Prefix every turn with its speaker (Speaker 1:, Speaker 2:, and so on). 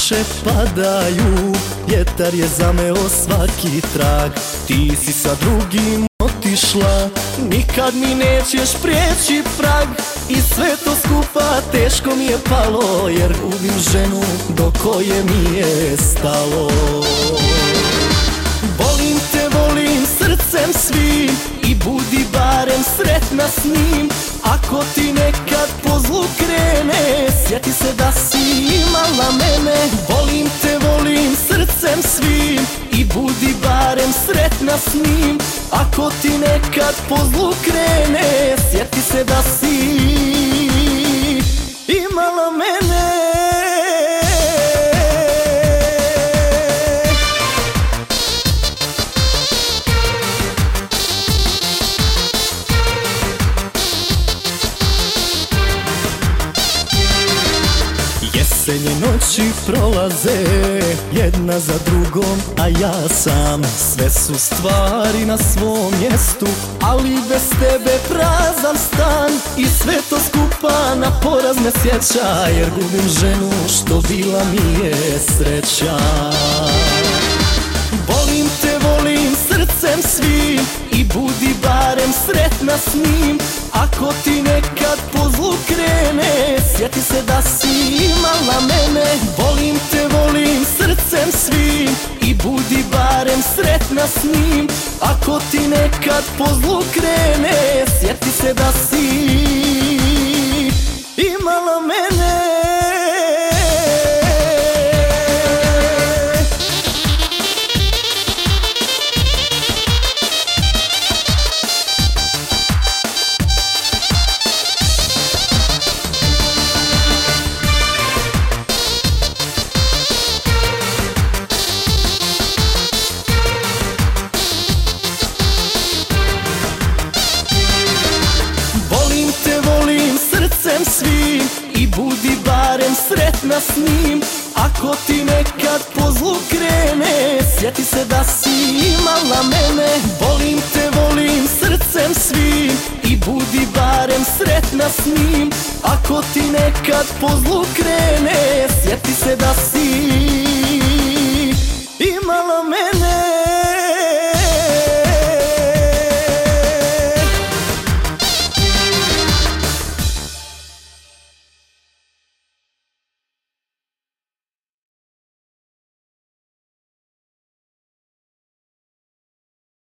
Speaker 1: kiše padaju, vjetar je zameo svaki trag. Ti si sa drugim otišla, nikad mi nećeš prijeći prag. I sve to skupa teško mi je palo, jer gubim ženu do koje mi je stalo. Volim te, volim srcem svim i budi barem sretna s njim. Ako ti nekad po zlu krene, sjeti se da si imala mene. Volim te, volim srcem svim i budi barem sretna s njim. Ako ti nekad po zlu krene, sjeti se da si imala mene. Jesenje noći prolaze jedna za drugom, a ja sam. Sve su stvari na svom mjestu, ali bez tebe prazan stan. I sve to skupa na poraz me sjeća, jer gubim ženu što bila mi je sreća. Volim te, volim srcem svim i budi barem sretna s njim. Ako ti nekad po zlu krene, sjeti se da si imala mene. Volim te, volim srcem svim i budi barem sretna s njim. Ako ti nekad po zlu krene, sjeti se da si imala mene. Srcem svim i budi barem sretna s njim. Ako ti nekad po zlu krene, sjeti se da si imala mene. Volim te, volim srcem svim i budi barem sretna s njim. Ako ti nekad po zlu krene, sjeti se da si imala mene.